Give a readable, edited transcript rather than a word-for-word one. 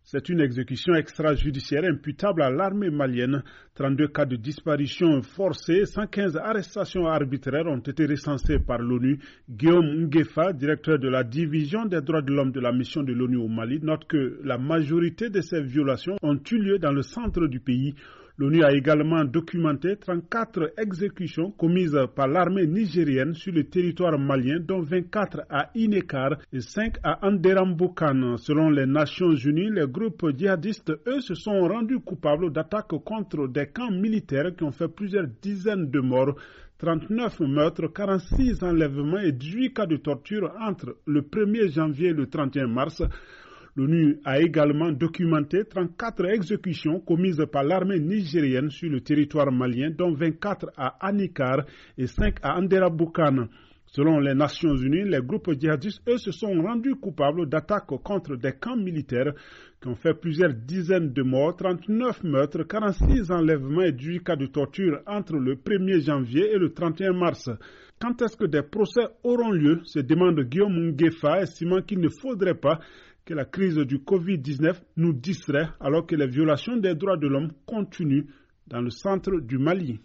C'est une exécution extrajudiciaire imputable à l'armée malienne. 32 cas de disparition forcée, 115 arrestations arbitraires ont été recensées par l'ONU. Guillaume Nguefa, directeur de la division des droits de l'homme de la mission de l'ONU au Mali, note que la majorité de ces violations ont eu lieu dans le centre du pays. L'ONU a également documenté 34 exécutions commises par l'armée nigérienne sur le territoire malien, dont 24 à Inekar et 5 à Anderamboukan. Selon les Nations Unies, les groupes djihadistes, eux, se sont rendus coupables d'attaques contre des camps militaires qui ont fait plusieurs dizaines de morts, 39 meurtres, 46 enlèvements et 18 cas de torture entre le 1er janvier et le 31 mars. L'ONU a également documenté 34 exécutions commises par l'armée nigérienne sur le territoire malien, dont 24 à Anikar et 5 à Anderamboukan. Selon les Nations Unies, les groupes djihadistes, eux, se sont rendus coupables d'attaques contre des camps militaires qui ont fait plusieurs dizaines de morts, 39 meurtres, 46 enlèvements et 18 cas de torture entre le 1er janvier et le 31 mars. Quand est-ce que des procès auront lieu, se demande Guillaume Nguefa, estimant qu'il ne faudrait pas que la crise du Covid-19 nous distrait alors que les violations des droits de l'homme continuent dans le centre du Mali.